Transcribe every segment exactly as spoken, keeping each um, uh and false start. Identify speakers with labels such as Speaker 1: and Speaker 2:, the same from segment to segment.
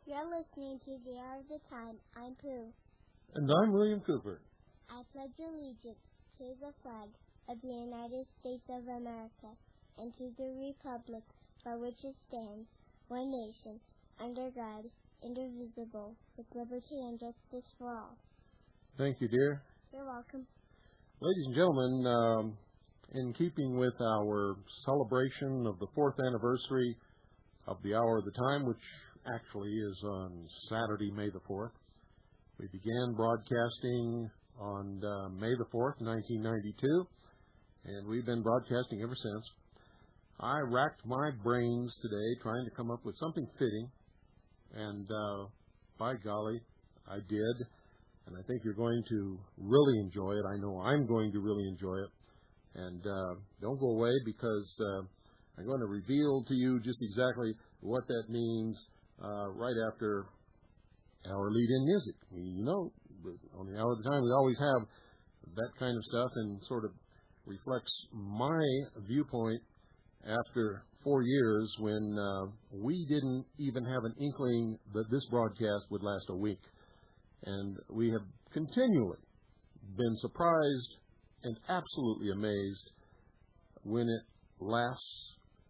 Speaker 1: You're listening to The Hour of the Time. I'm Pooh.
Speaker 2: And I'm William Cooper.
Speaker 1: I pledge allegiance to the flag of the United States of America and to the republic for which it stands, one nation, under God, indivisible, with liberty and justice for all.
Speaker 2: Thank you, dear.
Speaker 1: You're welcome.
Speaker 2: Ladies and gentlemen, um, in keeping with our celebration of the fourth anniversary of the Hour of the Time, which actually is on Saturday, May the fourth, we began broadcasting on uh, May the fourth, nineteen ninety-two, and we've been broadcasting ever since. I racked my brains today trying to come up with something fitting, and uh, by golly, I did, and I think you're going to really enjoy it. I know I'm going to really enjoy it, and uh, don't go away because uh, I'm going to reveal to you just exactly what that means uh, right after our lead-in music. You know, on the Hour of the Time, we always have that kind of stuff, and sort of reflects my viewpoint after four years when uh, we didn't even have an inkling that this broadcast would last a week. And we have continually been surprised and absolutely amazed when it lasts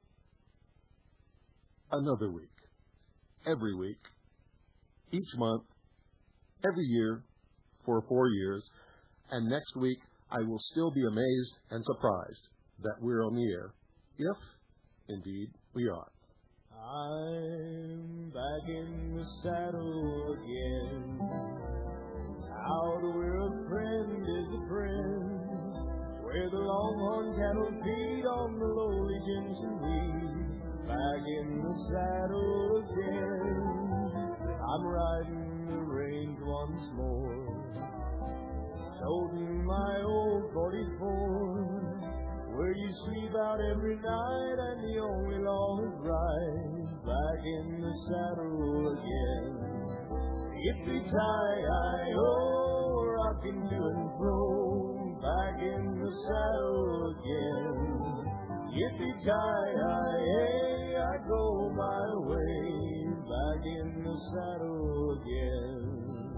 Speaker 2: another week, every week, each month, every year for four years. And next week, I will still be amazed and surprised that we're on the air, if, indeed, we are.
Speaker 3: I'm back in the saddle again. Out where a friend is a friend, where the longhorn cattle feed on the lowly Jensen weed. Back in the saddle again, I'm riding the range once more, toting my old forty-four, where you sleep out every night and the only law is right. Back in the saddle again. Yippee-ki-yi-oh, rocking to and fro. Back in the saddle again. Yippee-ki-yi, I go my way. Back in the saddle again.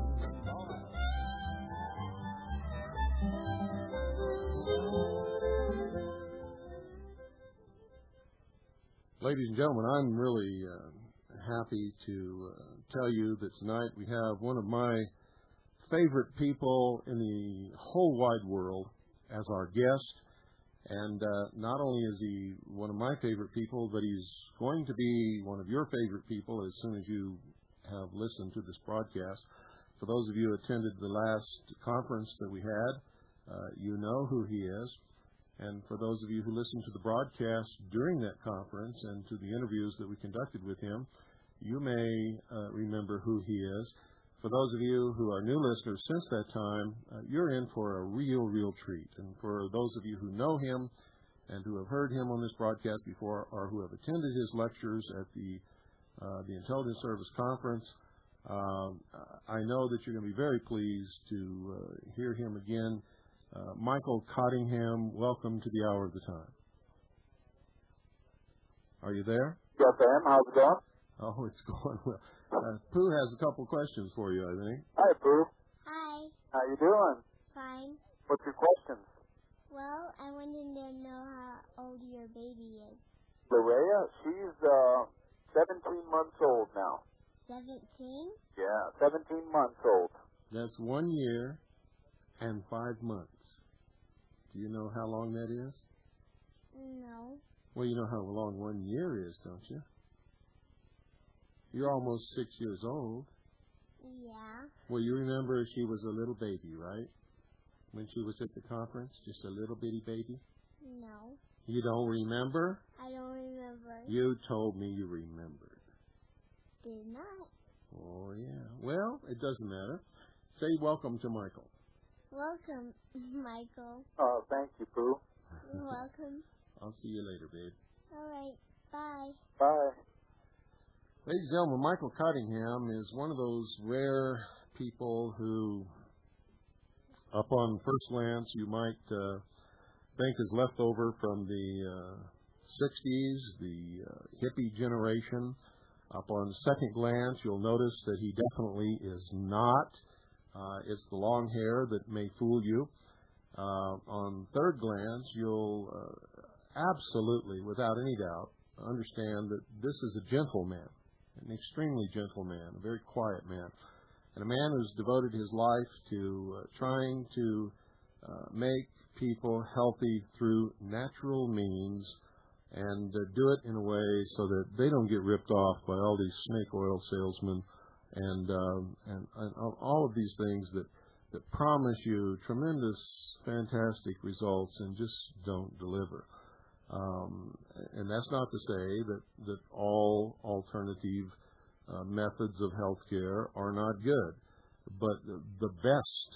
Speaker 2: Ladies and gentlemen, I'm really uh, happy to uh, tell you that tonight we have one of my favorite people in the whole wide world as our guest. And uh, not only is he one of my favorite people, but he's going to be one of your favorite people as soon as you have listened to this broadcast. For those of you who attended the last conference that we had, uh, you know who he is. And for those of you who listened to the broadcast during that conference and to the interviews that we conducted with him, you may uh, remember who he is. For those of you who are new listeners since that time, uh, you're in for a real, real treat. And for those of you who know him and who have heard him on this broadcast before or who have attended his lectures at the uh, the Intelligence Service Conference, uh, I know that you're going to be very pleased to uh, hear him again. Uh, Michael Cottingham, welcome to the Hour of the Time. Are you there?
Speaker 4: Yes, I am. How's it going?
Speaker 2: Oh, it's going well. Uh, Pooh has a couple questions for you, I think.
Speaker 4: Hi, Pooh.
Speaker 1: Hi.
Speaker 4: How you doing?
Speaker 1: Fine.
Speaker 4: What's your questions?
Speaker 1: Well, I wanted to know how old your baby is.
Speaker 4: Larea, she's uh, seventeen months old now.
Speaker 1: Seventeen?
Speaker 4: Yeah, seventeen months old.
Speaker 2: That's one year and five months. Do you know how long that is?
Speaker 1: No.
Speaker 2: Well, you know how long one year is, don't you? You're almost six years old.
Speaker 1: Yeah.
Speaker 2: Well, you remember she was a little baby, right? When she was at the conference, just a little bitty baby?
Speaker 1: No.
Speaker 2: You don't remember?
Speaker 1: I don't remember.
Speaker 2: You told me you remembered.
Speaker 1: Did not.
Speaker 2: Oh, yeah. Well, it doesn't matter. Say welcome to Michael.
Speaker 1: Welcome, Michael.
Speaker 4: Oh, thank you, Pooh.
Speaker 1: You're welcome.
Speaker 2: I'll see you later, babe.
Speaker 1: All right. Bye.
Speaker 4: Bye.
Speaker 2: Ladies and gentlemen, Michael Cottingham is one of those rare people who, upon first glance, you might uh, think is left over from the uh, sixties, the uh, hippie generation, Upon second glance, you'll notice that he definitely is not. Uh, it's the long hair that may fool you. Uh, on third glance, you'll uh, absolutely, without any doubt, understand that this is a gentle man, an extremely gentle man, a very quiet man, and a man who's devoted his life to uh, trying to uh, make people healthy through natural means and uh, do it in a way so that they don't get ripped off by all these snake oil salesmen and, um, and, and all of these things that, that promise you tremendous, fantastic results and just don't deliver. Um, and that's not to say that, that all alternative uh, methods of healthcare are not good, but the, the best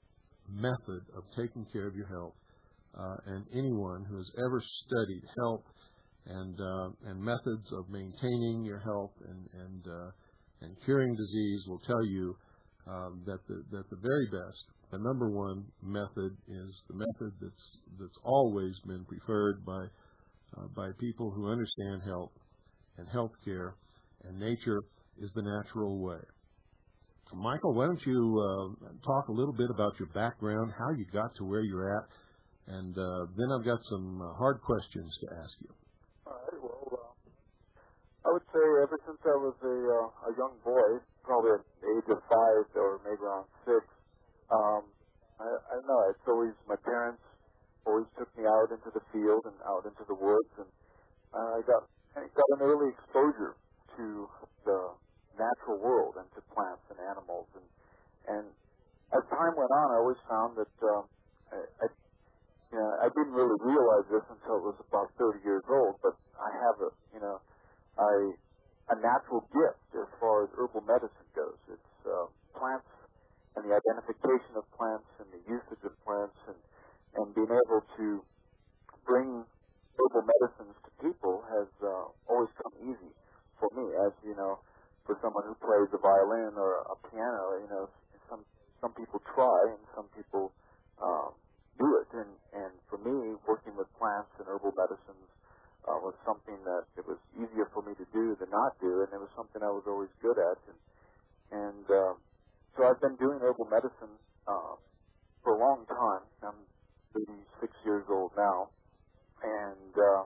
Speaker 2: method of taking care of your health, uh, and anyone who has ever studied health and uh, and methods of maintaining your health and and uh, and curing disease will tell you um, that the that the very best, the number one method is the method that's that's always been preferred by uh, by people who understand health and health care, and nature is the natural way. Michael, why don't you uh, talk a little bit about your background, how you got to where you're at, and uh, then I've got some uh, hard questions to ask you.
Speaker 4: All right. Well, uh, I would say ever since I was a, uh, a young boy, probably at the age of five or maybe around six, um, I, I don't know, it's always, my parents always took me out into the field and out into the woods, and I got, I got an early exposure to the natural world and to plants and animals, and and as time went on, I always found that um, I, I, you know, I didn't really realize this until it was about thirty years old. But I have a, you know, I a natural gift as far as herbal medicine goes. It's uh, plants and the identification of plants and the usage of plants, and and being able to bring herbal medicines to people has uh, always come easy for me, as you know. For someone who plays a violin or a piano, you know, some some people try and some people um, do it. And, and for me, working with plants and herbal medicines uh, was something that it was easier for me to do than not do, and it was something I was always good at. And, and uh, so I've been doing herbal medicine uh, for a long time. I'm eighty-six years old now, and uh,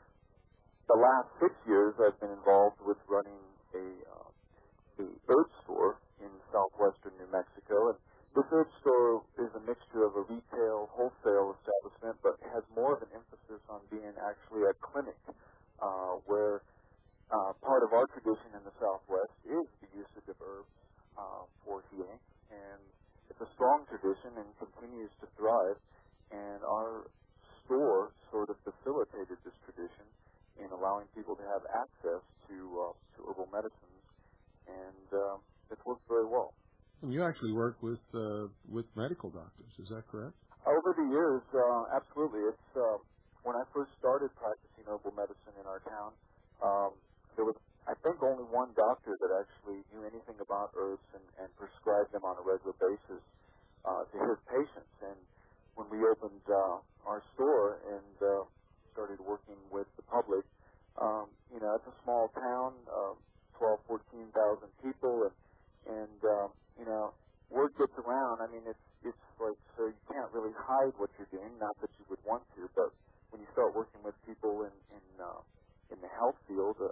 Speaker 4: the last six years I've been involved with running a uh, the herb store in southwestern New Mexico, and this herb store is a mixture of a retail, wholesale establishment, but has more of an emphasis on being actually a clinic, uh, where uh, part of our tradition in the Southwest is the usage of herbs uh, for healing, and it's a strong tradition and continues to thrive, and our store sort of facilitated this tradition in allowing people to have access to, uh, to herbal medicines, and uh, it's worked very well.
Speaker 2: And you actually work with uh, with medical doctors, is that correct?
Speaker 4: Over the years, uh, absolutely. It's uh, when I first started practicing herbal medicine in our town, um, there was, I think, only one doctor that actually knew anything about herbs and, and prescribed them on a regular basis uh, to his patients. And when we opened uh, our store and uh, started working with the public, um, you know, it's a small town. Uh, twelve, fourteen thousand people, and, and um, you know, word gets around. I mean, it's it's like, so you can't really hide what you're doing, not that you would want to, but when you start working with people in in, uh, in the health field, uh,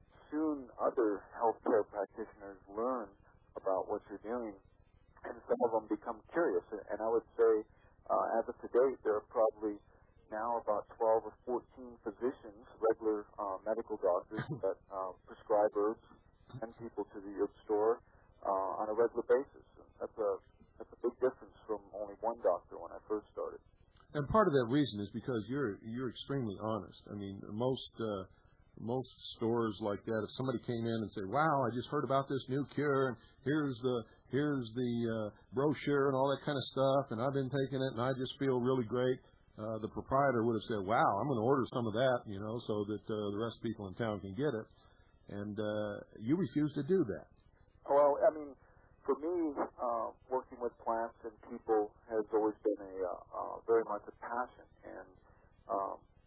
Speaker 4: soon other healthcare practitioners learn about what you're doing, and some of them become curious. And I would say, uh, as of to date, there are probably now about twelve or fourteen physicians, regular uh, medical doctors that uh, prescribe herbs, send people to the herb store uh, on a regular basis. And that's a that's a big difference from only one doctor when I first started.
Speaker 2: And part of that reason is because you're you're extremely honest. I mean, most uh, most stores like that, if somebody came in and said, "Wow, I just heard about this new cure, and here's the here's the uh, brochure and all that kind of stuff, and I've been taking it, and I just feel really great." Uh, the proprietor would have said, "Wow, I'm going to order some of that, you know, so that uh, the rest of the people in town can get it." And uh, you refuse to do that.
Speaker 4: Well, I mean, for me, uh, working with plants and people has always been a uh, uh, very much a passion. And um,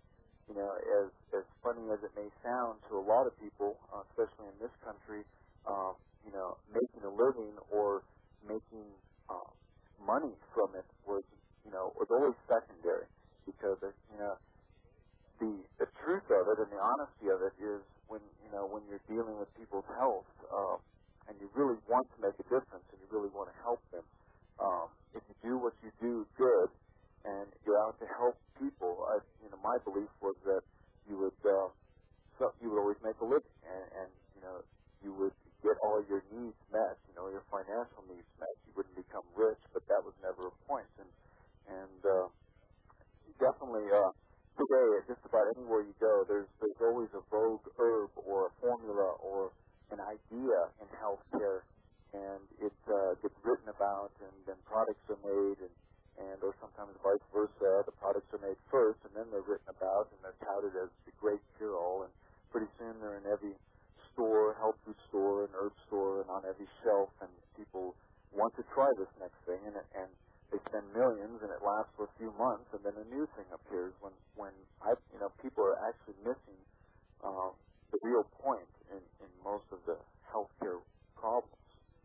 Speaker 4: you know, as as funny as it may sound to a lot of people, uh, especially in this country, um, you know, making a living or making uh, money from it was, you know, was always secondary, because, uh, you know, the the truth of it and the honesty of it is when, you know, when you're dealing with people's health, um, and you really want to make a difference and you really want to help them, um, if you do what you do good and you're out to help people, I, you know, my belief was that you would, uh, so you would always make a living, and, and you know, you would get all your needs met, you know, your financial needs met. You wouldn't become rich, but that was never a point. And and uh, definitely uh, today, just about anywhere you go, there's there's always a vogue herb or a formula or an idea in healthcare, and it uh, gets written about, and then products are made, and and or sometimes vice versa. The products are made first, and then they're written about, and they're touted as the great cure-all, and pretty soon they're in every store, health food store, and herb store, and on every shelf, and people want to try this next thing, and and they spend millions, and it lasts for a few months, and then a new thing appears. When when I, you know, people are actually missing um, the real point in in most of the healthcare problems.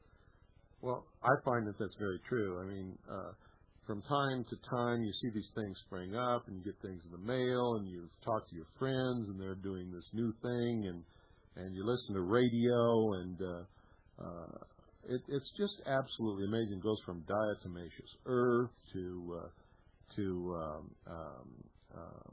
Speaker 2: Well, I find that that's very true. I mean, uh, from time to time, you see these things spring up, and you get things in the mail, and you talk to your friends, and they're doing this new thing, and and you listen to radio, and uh, uh, it, it's just absolutely amazing. It goes from diatomaceous earth to uh, to um, um, um,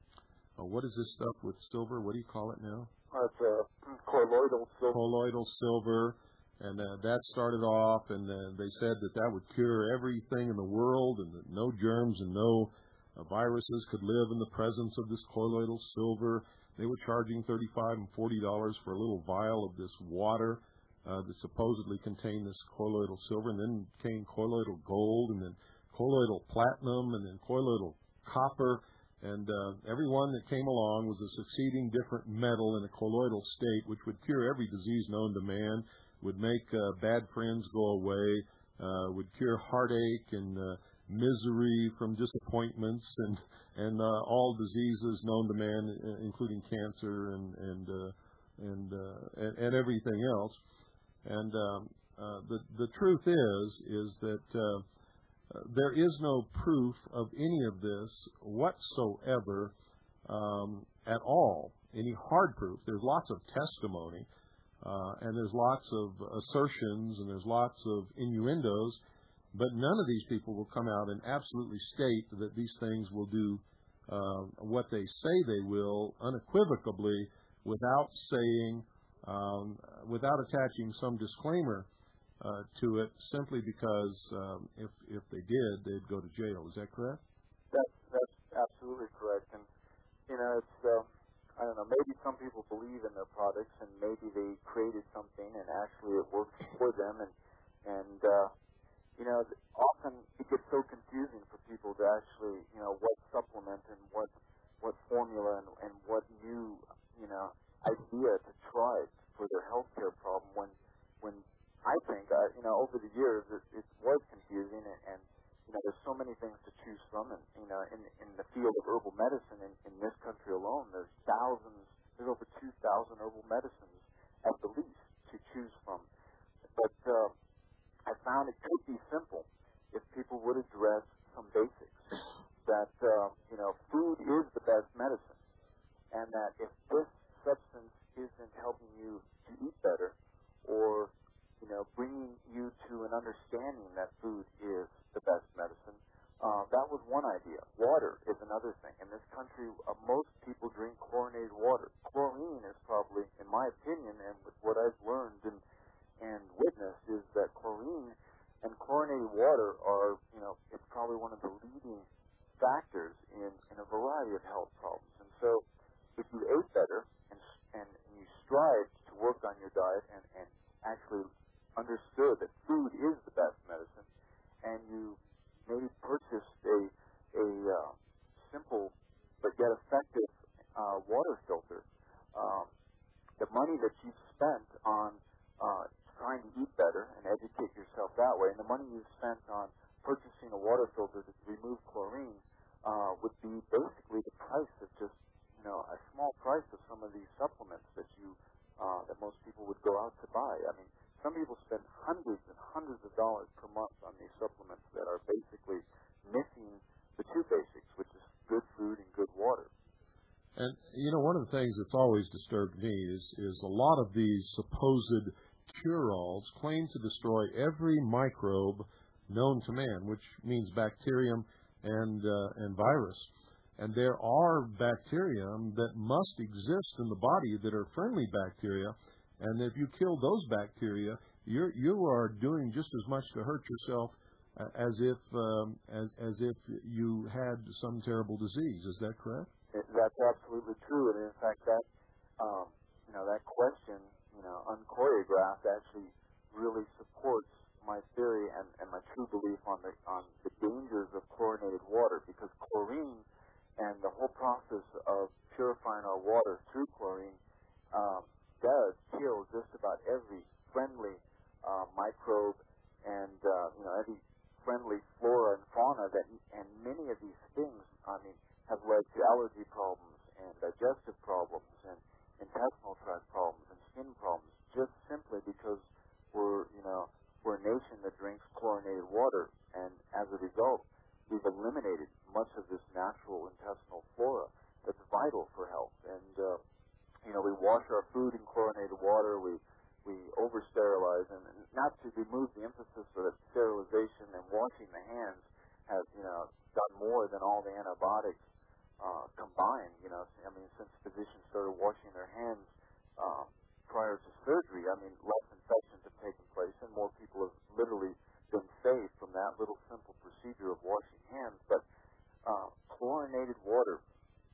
Speaker 2: oh, what is this stuff with silver? What do you call it now?
Speaker 4: That's uh, colloidal silver.
Speaker 2: Colloidal silver. And uh, that started off, and uh, they said that that would cure everything in the world, and that no germs and no uh, viruses could live in the presence of this colloidal silver. They were charging thirty-five and forty dollars for a little vial of this water uh, that supposedly contained this colloidal silver, and then came colloidal gold, and then colloidal platinum, and then colloidal copper, and uh, everyone that came along was a succeeding different metal in a colloidal state, which would cure every disease known to man, would make uh, bad friends go away, uh, would cure heartache and uh, misery from disappointments and and uh, all diseases known to man, including cancer and and uh, and, uh, and and everything else. And um, uh, the the truth is is that uh, there is no proof of any of this whatsoever um, at all. Any hard proof. There's lots of testimony. Uh, and there's lots of assertions and there's lots of innuendos, but none of these people will come out and absolutely state that these things will do uh, what they say they will unequivocally without saying, um, without attaching some disclaimer uh, to it, simply because um, if if they did, they'd go to jail. Is that correct?
Speaker 4: That's that's absolutely correct, and you know it's. Uh... I don't know, maybe some people believe in their products, and maybe they created something and actually it works for them, and, and uh, you know, often it gets so confusing for people to actually, you know, what supplement and what what formula and, and what new, you know, idea to try for their healthcare problem when, when I think, uh, you know, over the years it, it was confusing, and, and you know, there's so many things to choose from, and you know, in in the field of herbal medicine in, in this country alone, there's thousands, there's over two thousand herbal medicines at the least to choose from. But uh, I found it could be simple if people would address some basics. That uh, you know, food is the best medicine, and that if this substance isn't helping you to eat better, or you know, bringing you to an understanding that food is the best medicine. Uh, that was one idea. Water is another thing. In this country, uh, most people drink chlorinated water. Chlorine is probably, in my opinion, and with what I've learned and, and witnessed, is that chlorine and chlorinated water are, you know, it's probably one of the leading factors in, in a variety of health problems. And so, if you ate better and, and, and you strived to work on your diet and, and actually understood that food is the best medicine, and you maybe purchased a a uh, simple but yet effective uh, water filter, um, the money that you spent on uh, trying to eat better and educate yourself that way, and the money you spent on purchasing a water filter to remove chlorine uh, would be basically the price of just you know, a small price of some of these supplements that you uh, that most people would go out to buy. I mean, some people spend hundreds and hundreds of dollars per month on these supplements that are basically missing the two basics, which is good food and good water.
Speaker 2: And, you know, one of the things that's always disturbed me is, is a lot of these supposed cure-alls claim to destroy every microbe known to man, which means bacterium and, uh, and virus. And there are bacteria that must exist in the body that are friendly bacteria, and if you kill those bacteria, you're, you are doing just as much to hurt yourself uh, as if um, as, as if you had some terrible disease. Is that correct?
Speaker 4: That's absolutely true, and in fact, that um, you know that question, you know, unchoreographed, actually really supports my theory and, and my true belief on the on the dangers of chlorinated water, because chlorine and the whole process of purifying our water through chlorine um, does kill just about every friendly uh, microbe and uh, you know every friendly flora and fauna that, and many of these things, I mean, have led to allergy problems and digestive problems and intestinal tract problems and skin problems, just simply because we're you know we're a nation that drinks chlorinated water, and as a result, we've eliminated much of this natural intestinal flora that's vital for health. And, uh, you know, we wash our food in chlorinated water. We we over-sterilize. And not to remove the emphasis that sterilization and washing the hands has, you know, done more than all the antibiotics uh, combined. You know, I mean, since physicians started washing their hands uh, prior to surgery, I mean, less infections have taken place, and more people have literally been saved from that little simple procedure of washing hands. But uh, chlorinated water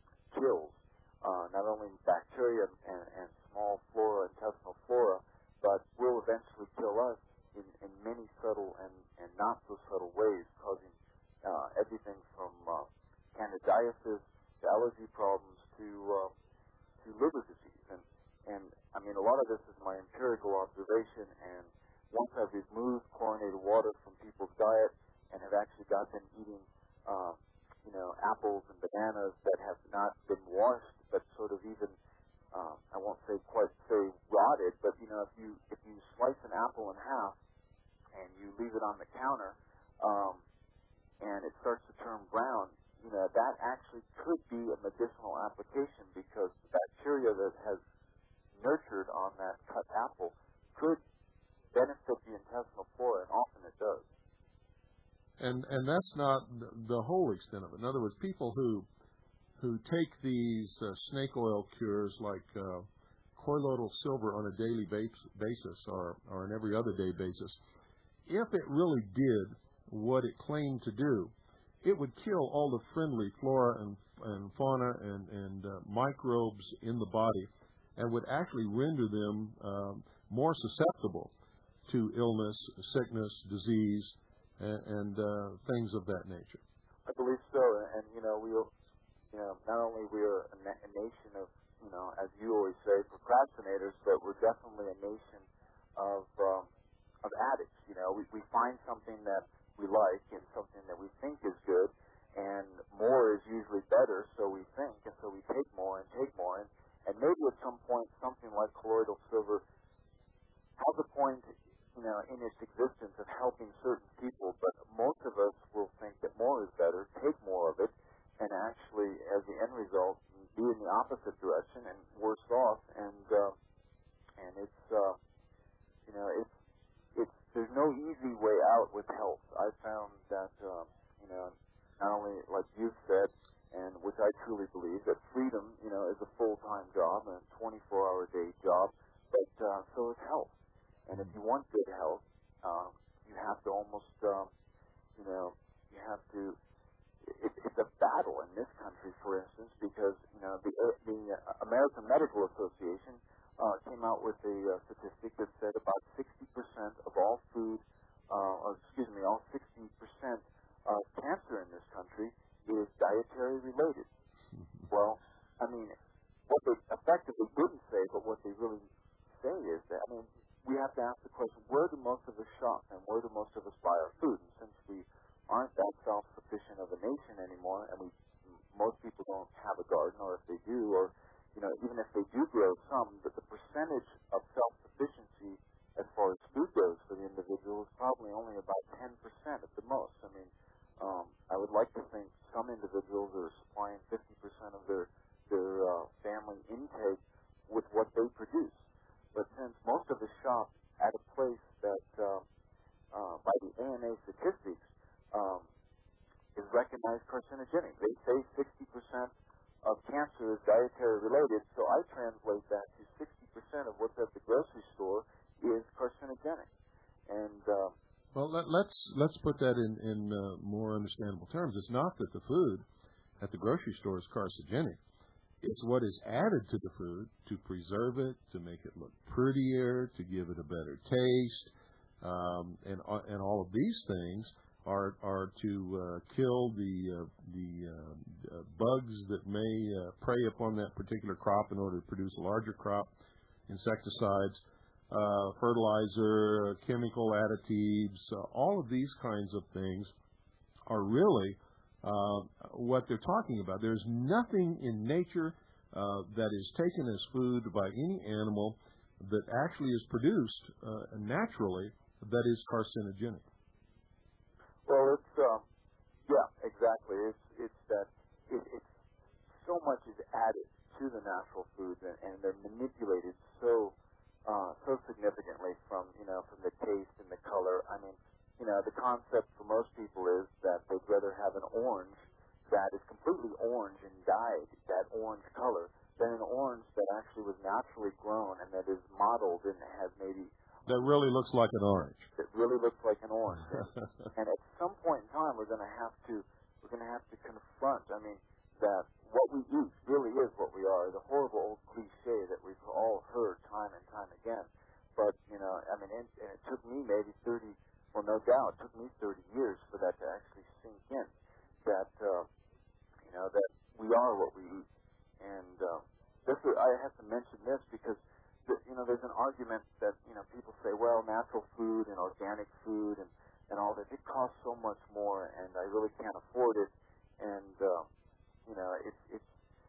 Speaker 4: kills uh, not only bacteria and, and small flora, intestinal flora, but will eventually kill us in, in many subtle and, and not so subtle ways, causing uh, everything from uh, candidiasis to allergy problems to uh, to liver disease. And, and I mean, a lot of this is my empirical observation, and once I've removed chlorinated water from people's diet and have actually got them eating, uh, you know, apples and bananas that have not been washed, but sort of even, uh, I won't say quite say rotted, but you know, if you if you slice an apple in half and you leave it on the counter, um, and it starts to turn brown, you know, that actually could be a medicinal application, because the bacteria that has nurtured on that cut apple could benefit the intestinal flora, and often it does.
Speaker 2: And and that's not the whole extent of it. In other words, people who who take these uh, snake oil cures like uh, colloidal silver on a daily basis or, or an every other day basis, if it really did what it claimed to do, it would kill all the friendly flora and, and fauna and, and uh, microbes in the body, and would actually render them um, more susceptible to illness, sickness, disease, and, and uh, things of that nature.
Speaker 4: I believe so, and you know, we, you know, not only we are a, na- a nation of, you know, as you always say, procrastinators, but we're definitely a nation of um, of addicts. You know, we we find something that we like and something that we think is good, and more is usually better, so we think, and so we take more and take more, and, and maybe at some point something like colloidal silver has a point, you know, in its existence of helping certain people, but most of us will think that more is better, take more of it, and actually, as the end result, be in the opposite direction and worse off. And uh, and it's uh, you know, it's it's there's no easy way out with health. I found that um, you know, not only like you've said, and which I truly believe, that freedom, you know, is a full-time job and a twenty-four hour day job, but uh, so is health. And if you want good health, um, you have to almost, um, you know, you have to, it, it's a battle in this country, for instance, because, you know, the, uh, the American Medical Association uh, came out with a uh, statistic that said about sixty percent of all food, uh, or excuse me, all sixty percent of cancer in this country is dietary related. Well, I mean, what they effectively didn't say, but what they really say is that, I mean, we have to ask the question, where do most of us shop and where do most of us buy our food? And since we aren't that self-sufficient of a nation anymore, and we most people don't have a garden, or if they do, or you know, even if they do grow some, that the percentage of self-sufficiency as far as food goes for the individual is probably only about ten percent at the most. I mean, um, I would like to think some individuals are supplying fifty percent of their their uh, family intake with what they produce. But since most of us shop at a place that, uh, uh, by the A M A statistics, um, is recognized carcinogenic, they say sixty percent of cancer is dietary related, so I translate that to sixty percent of what's at the grocery store is carcinogenic. And uh,
Speaker 2: well, let, let's let's put that in in uh, more understandable terms. It's not that the food at the grocery store is carcinogenic. It's what is added to the food to preserve it, to make it look prettier, to give it a better taste, um, and uh, and all of these things are are to uh, kill the uh, the uh, uh, bugs that may uh, prey upon that particular crop in order to produce a larger crop. Insecticides, uh, fertilizer, uh, chemical additives, uh, all of these kinds of things are really Uh, what they're talking about. There's nothing in nature uh, that is taken as food by any animal that actually is produced uh, naturally that is carcinogenic.
Speaker 4: Well, it's um, yeah, exactly. It's it's that it, it's so much is added to the natural foods, and, and they're manipulated so uh, so significantly from you know from the taste and the color. I mean. You know, the concept for most people is that they'd rather have an orange that is completely orange and dyed that orange color than an orange that actually was naturally grown and that is mottled and has maybe...
Speaker 2: That really looks like an orange.
Speaker 4: That really looks like an orange. and, and at some point in time, we're going to have to, we're going to have to confront, I mean, that what we eat really is what we are. The horrible old cliche that we've all heard time and time again. But, you know, I mean, and, and it took me maybe thirty... Well, no doubt, it took me thirty years for that to actually sink in, that, uh, you know, that we are what we eat. And uh, this is, I have to mention this because, the, you know, there's an argument that, you know, people say, well, natural food and organic food and, and all that, it costs so much more, and I really can't afford it. And, uh, you know, it's, it's,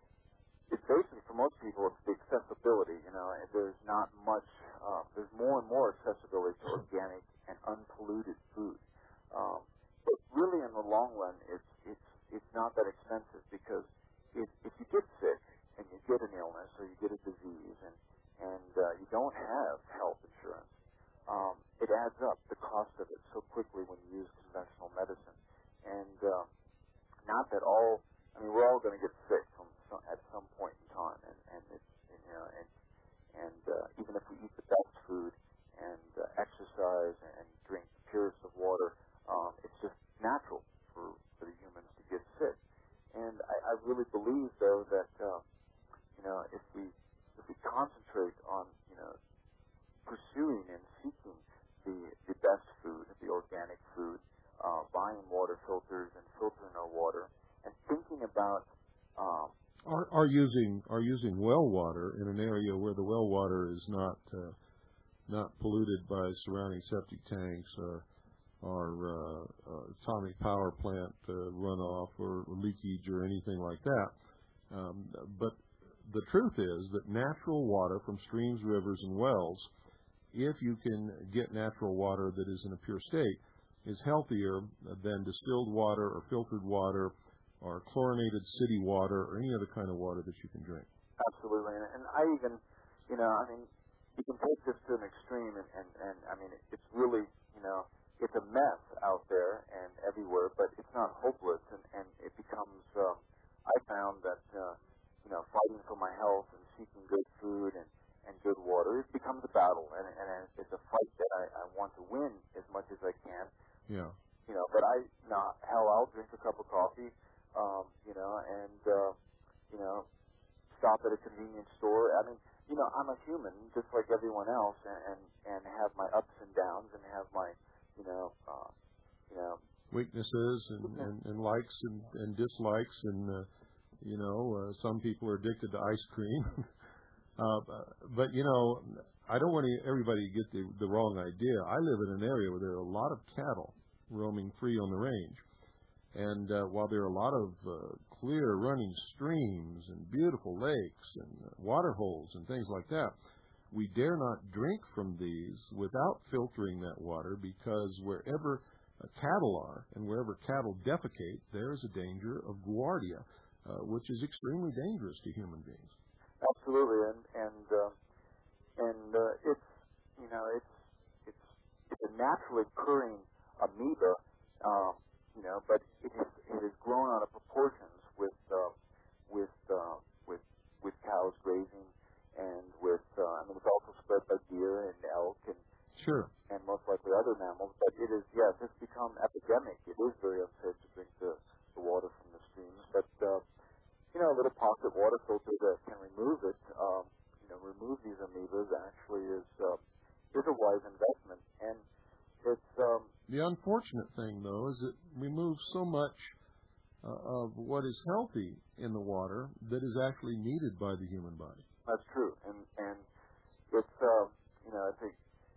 Speaker 4: it's basically, for most people, it's the accessibility, you know, and there's not much, uh, there's more and more accessibility to organic and unpolluted food. Um, but really, in the long run, it's it's it's not that expensive because if if you get sick and you get an illness or you get a disease and and uh, you don't have health insurance, um, it adds up the cost of it so quickly when you use conventional medicine. And uh, not that all, I mean, we're all going to get sick from some, at some point in time, and and it's and, you know and and uh, even if we eat the best food and uh, exercise and drink the purest of water, um, it's just natural for, for the humans to get sick. And I, I really believe, though, that uh, you know, if we if we concentrate on you know pursuing and seeking the the best food, the organic food, uh, buying water filters and filtering our water, and thinking about um,
Speaker 2: are, are using are using well water in an area where the well water is not uh, not polluted by surrounding septic tanks or or uh, uh, atomic power plant uh, runoff or leakage or anything like that. Um, but the truth is that natural water from streams, rivers, and wells, if you can get natural water that is in a pure state, is healthier than distilled water or filtered water or chlorinated city water or any other kind of water that you can drink.
Speaker 4: Absolutely. And, and I even, you know, I mean, you can take this to an extreme, and, and, and I mean, it's really, you know, it's a mess out there and everywhere, but it's not hopeless, and, and it becomes, um, I found that, uh, you know, fighting for my health and seeking good food and, and good water, it becomes a battle, and, and it's a fight that I, I want to win as much as I can.
Speaker 2: Yeah.
Speaker 4: You know, but I, no, hell, I'll drink a cup of coffee, um, you know, and, uh, you know, stop at a convenience store. I mean, you know, I'm a human just like everyone else, and, and, and have my ups and downs and have my, you know, uh, you know,
Speaker 2: weaknesses and, and, and likes and, and dislikes, and uh, you know, uh, some people are addicted to ice cream. uh, but you know, I don't want everybody to get the, the wrong idea. I live in an area where there are a lot of cattle roaming free on the range, And uh, while there are a lot of uh, clear running streams and beautiful lakes and uh, water holes and things like that, we dare not drink from these without filtering that water, because wherever uh, cattle are and wherever cattle defecate, there is a danger of Giardia, uh, which is extremely dangerous to human beings.
Speaker 4: Absolutely, and and uh, and uh, it's you know it's it's it's a naturally occurring amoeba, um, you know, but it has it has grown out of proportions with uh, with uh, with with cows grazing, and with uh, I mean it's also spread by deer and elk and
Speaker 2: sure
Speaker 4: and most likely other mammals. But it is yes, it's become epidemic. It is very unsafe to drink the, the water from the streams, but uh, you know, a little pocket water filter that can remove it, um, you know, remove these amoebas actually is uh, is a wise investment. And it's um,
Speaker 2: the unfortunate thing, though, is it removes so much uh, of what is healthy in the water that is actually needed by the human body.
Speaker 4: That's true, and and it's uh, you know, it's a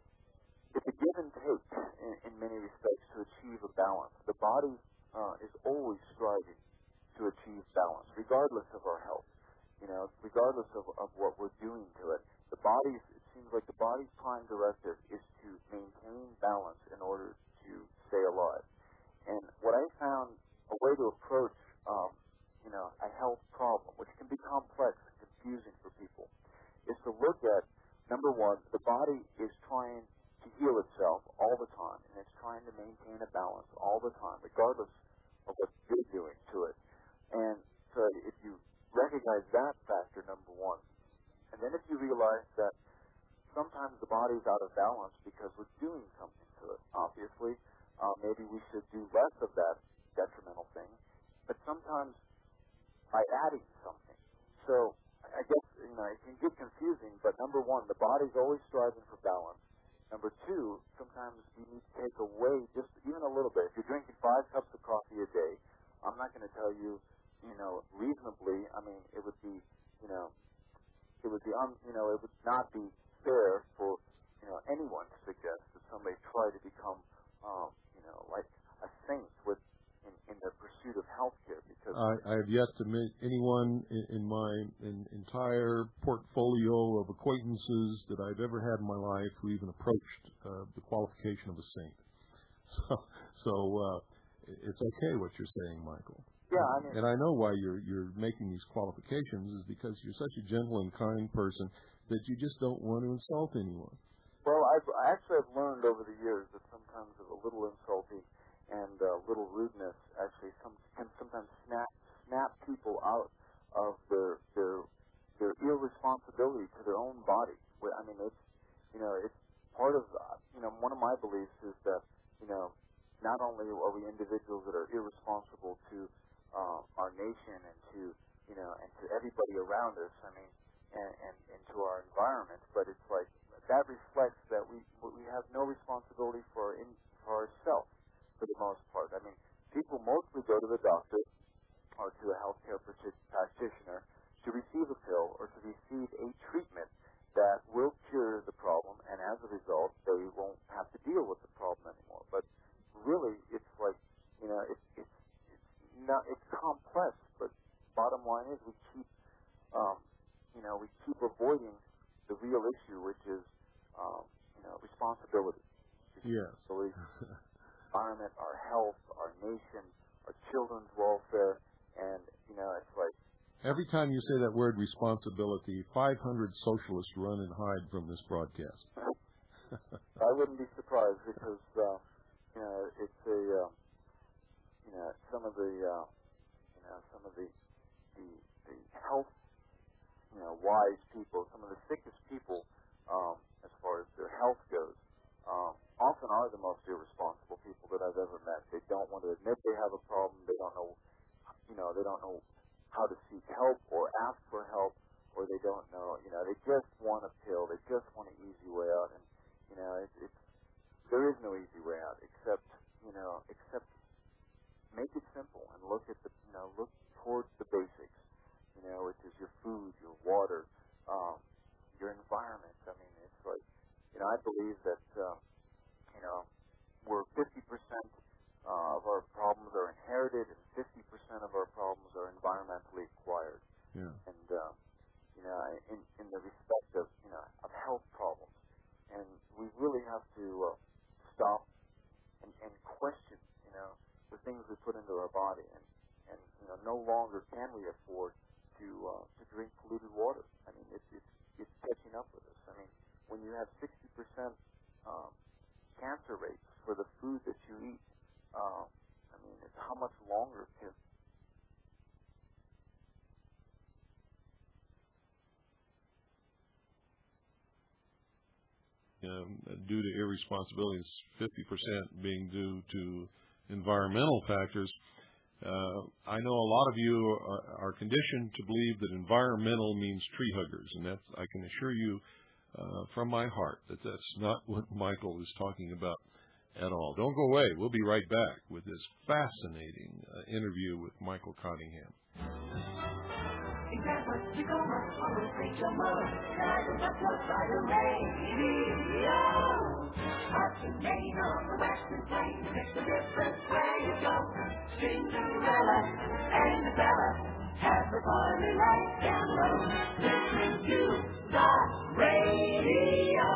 Speaker 4: it's a give and take in, in many respects to achieve a balance. The body uh, is always striving to achieve balance, regardless of our health, you know, regardless of, of what we're doing to it. The body's, it seems like the body's prime directive is to maintain balance in order to stay alive. And what I found a way to approach, um, you know, a health problem, which can be complex and confusing for people, is to look at, number one, the body is trying to heal itself all the time, and it's trying to maintain a balance all the time, regardless of what you're doing to it. And so if you recognize that factor, number one, and then if you realize that sometimes the body's out of balance because we're doing something to it, obviously, uh, maybe we should do less of that detrimental thing, but sometimes by adding something. So I guess, you know, it can get confusing, but number one, the body's always striving for balance. Number two, sometimes you need to take away just even a little bit. If you're drinking five cups of coffee a day, I'm not going to tell you, you know, reasonably, I mean, it would be, you know, it would be, um, you know, it would not be fair for, you know, anyone to suggest that somebody try to become, um, you know, like a saint with, in, in the pursuit of health care. Because
Speaker 2: I, I have yet to meet anyone in, in my in, entire portfolio of acquaintances that I've ever had in my life who even approached uh, the qualification of a saint. So, so uh, it's okay what you're saying, Michael.
Speaker 4: Yeah, I mean,
Speaker 2: and I know why you're you're making these qualifications is because you're such a gentle and kind person that you just don't want to insult anyone.
Speaker 4: Well, I've I actually have learned over the years that sometimes a little insulting and a little rudeness actually some, can sometimes snap snap people out of their their their irresponsibility to their own body. I mean, it's you know it's part of you know one of my beliefs is that you know not only are we individuals that are irresponsible to Uh, our nation and to you know and to everybody around us. I mean, and, and, and to our environment. But it's like that reflects that we we have no responsibility for in, for ourselves for the most part. I mean, people mostly go to the doctor or to a healthcare practitioner to receive a pill or to receive a treatment that will cure the problem, and as a result, they won't have to deal with the problem anymore. But really, it's like you know, it, it's No, it's complex, but bottom line is we keep, um, you know, we keep avoiding the real issue, which is, um, you know, responsibility.
Speaker 2: Yes.
Speaker 4: Environment, our health, our nation, our children's welfare, and you know, it's like
Speaker 2: every time you say that word responsibility, five hundred socialists run and hide from this broadcast.
Speaker 4: I wouldn't be surprised because, uh, you know, it's a. Uh, You know, some of the, uh, you know, some of the, the, the health, you know, wise people, some of the sickest people, um, as far as their health goes, um, often are the most irresponsible people that I've ever met. They don't want to admit they have a problem. They don't know, you know, they don't know how to seek help or ask for help, or they don't know, you know, they just want a pill. They just want an easy way out, and you know, it, it's there is no easy way out except, you know, except. Make it simple and look at the, you know, look towards the basics, you know, which is your food, your water, um, your environment. I mean, it's like, you know, I believe that, uh, you know, we're fifty percent uh, of our problems are inherited, and fifty percent of our problems are environmentally acquired.
Speaker 2: Yeah.
Speaker 4: And uh, you know, in, in the respect of you know of health problems, and we really have to uh, stop and, and question you know the things we put into our body, and and you know no longer can we afford to uh, to drink polluted water. I mean, it's it's it's catching up with us. I mean, when you have sixty percent um, cancer rates for the food that you eat, um, I mean, it's how much longer can
Speaker 2: Um, due to irresponsibilities, fifty percent being due to environmental factors. Uh, I know a lot of you are, are conditioned to believe that environmental means tree huggers, and that's, I can assure you uh, from my heart that that's not what Michael is talking about at all. Don't go away. We'll be right back with this fascinating uh, interview with Michael Cottingham.
Speaker 5: Example, Tacoma, always reach your mother. Driving up close by the radio. Up in Maine on the western plains, makes a difference where you go. Cinderella and Isabella have the party right down low. Listening to the radio.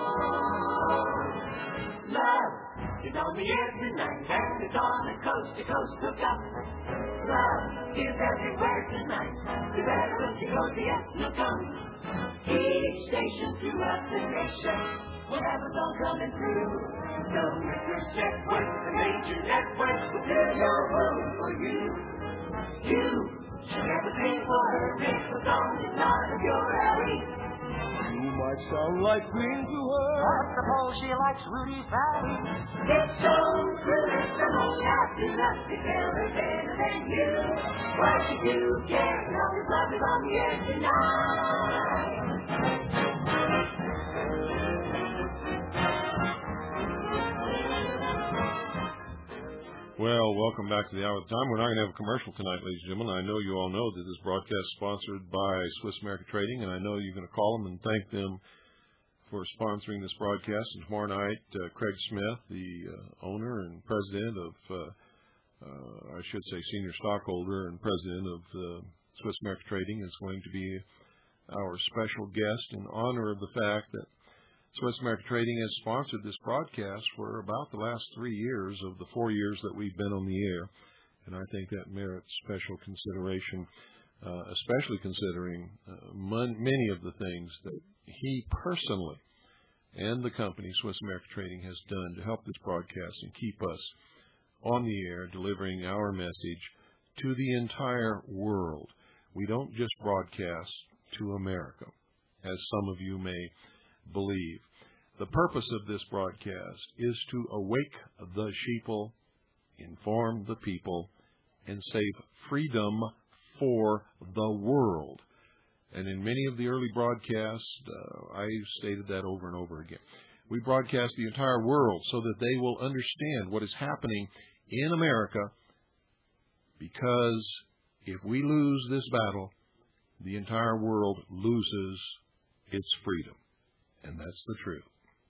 Speaker 5: Love is on the air tonight, and it's on a coast-to-coast hookup. Love is everywhere tonight. You better look to go to it, you'll come. Each station throughout the nation will have a song coming through. No research network, the major network will fill your room for you. You should never pay for her if the song is not of your alley.
Speaker 3: You might sound like Queen to her.
Speaker 5: But suppose she likes Rudy Valley. It's so true, it's the most happy enough to tell her better than you. What you do care, no love is on the air tonight.
Speaker 2: Well, welcome back to the Hour of Time. We're not going to have a commercial tonight, ladies and gentlemen. I know you all know that this broadcast is sponsored by Swiss America Trading, and I know you're going to call them and thank them for sponsoring this broadcast. And tomorrow night, uh, Craig Smith, the uh, owner and president of, uh, uh, I should say senior stockholder and president of uh, Swiss America Trading, is going to be our special guest in honor of the fact that Swiss America Trading has sponsored this broadcast for about the last three years of the four years that we've been on the air. And I think that merits special consideration, uh, especially considering uh, mon- many of the things that he personally and the company, Swiss America Trading, has done to help this broadcast and keep us on the air, delivering our message to the entire world. We don't just broadcast to America, as some of you may believe. The purpose of this broadcast is to awake the sheeple, inform the people, and save freedom for the world. And in many of the early broadcasts, uh, I stated that over and over again. We broadcast the entire world so that they will understand what is happening in America, because if we lose this battle, the entire world loses its freedom. And that's the truth.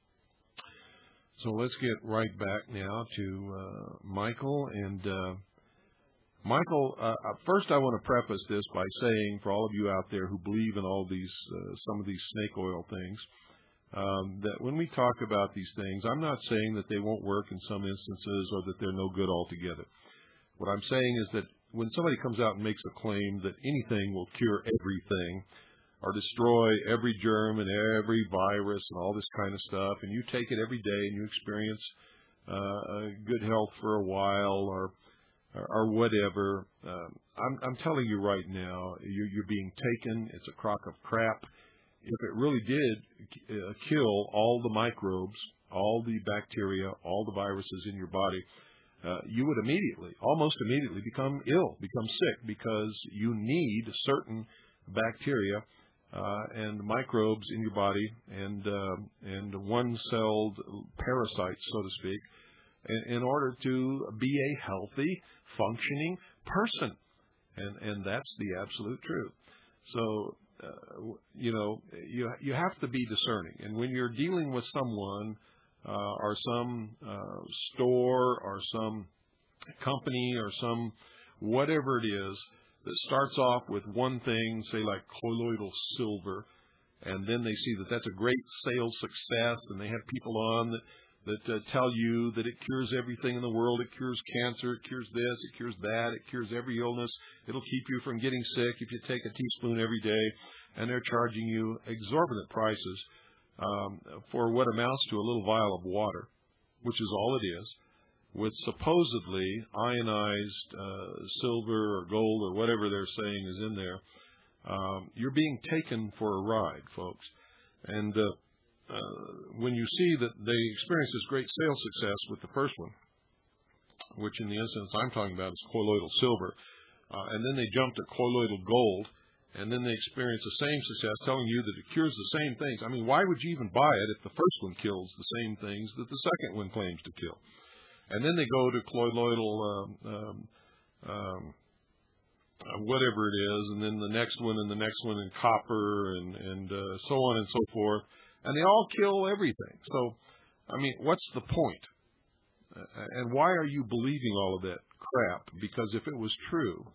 Speaker 2: So let's get right back now to uh, Michael. And uh, Michael, uh, first I want to preface this by saying, for all of you out there who believe in all these, uh, some of these snake oil things, um, that when we talk about these things, I'm not saying that they won't work in some instances or that they're no good altogether. What I'm saying is that when somebody comes out and makes a claim that anything will cure everything, or destroy every germ and every virus and all this kind of stuff, and you take it every day and you experience uh, good health for a while or or, or whatever, um, I'm, I'm telling you right now, you're, you're being taken. It's a crock of crap. If it really did uh, kill all the microbes, all the bacteria, all the viruses in your body, uh, you would immediately, almost immediately, become ill, become sick, because you need certain bacteria Uh, and microbes in your body, and uh, and one-celled parasites, so to speak, in, in order to be a healthy, functioning person, and and that's the absolute truth. So uh, you know you you have to be discerning, and when you're dealing with someone uh, or some uh, store or some company or some whatever it is that starts off with one thing, say like colloidal silver, and then they see that that's a great sales success, and they have people on that, that uh, tell you that it cures everything in the world. It cures cancer, it cures this, it cures that, it cures every illness. It'll keep you from getting sick if you take a teaspoon every day, and they're charging you exorbitant prices um, for what amounts to a little vial of water, which is all it is, with supposedly ionized uh, silver or gold or whatever they're saying is in there. Um, you're being taken for a ride, folks. And uh, uh, when you see that they experience this great sales success with the first one, which in the instance I'm talking about is colloidal silver, uh, and then they jump to colloidal gold, and then they experience the same success telling you that it cures the same things. I mean, why would you even buy it if the first one kills the same things that the second one claims to kill? And then they go to colloidal um, um, um, uh, whatever it is, and then the next one and the next one in copper and, and uh, so on and so forth. And they all kill everything. So, I mean, what's the point? Uh, and why are you believing all of that crap? Because if it was true,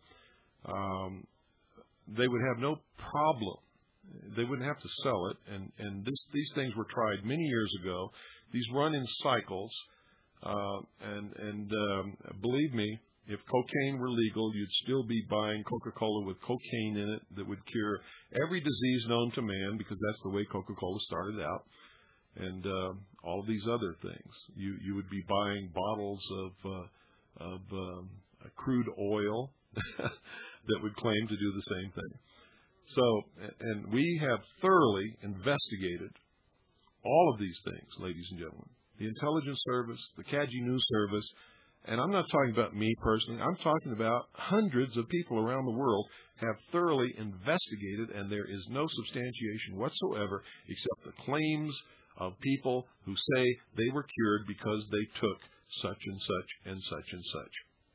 Speaker 2: um, they would have no problem. They wouldn't have to sell it. And, and this, these things were tried many years ago. These run in cycles. Uh, and and um, believe me, if cocaine were legal, you'd still be buying Coca-Cola with cocaine in it that would cure every disease known to man, because that's the way Coca-Cola started out, and uh, all of these other things. You you would be buying bottles of uh, of um, crude oil that would claim to do the same thing. So, and we have thoroughly investigated all of these things, ladies and gentlemen. The Intelligence Service, the C A G I News Service, and I'm not talking about me personally. I'm talking about hundreds of people around the world have thoroughly investigated, and there is no substantiation whatsoever except the claims of people who say they were cured because they took such and such and such and such.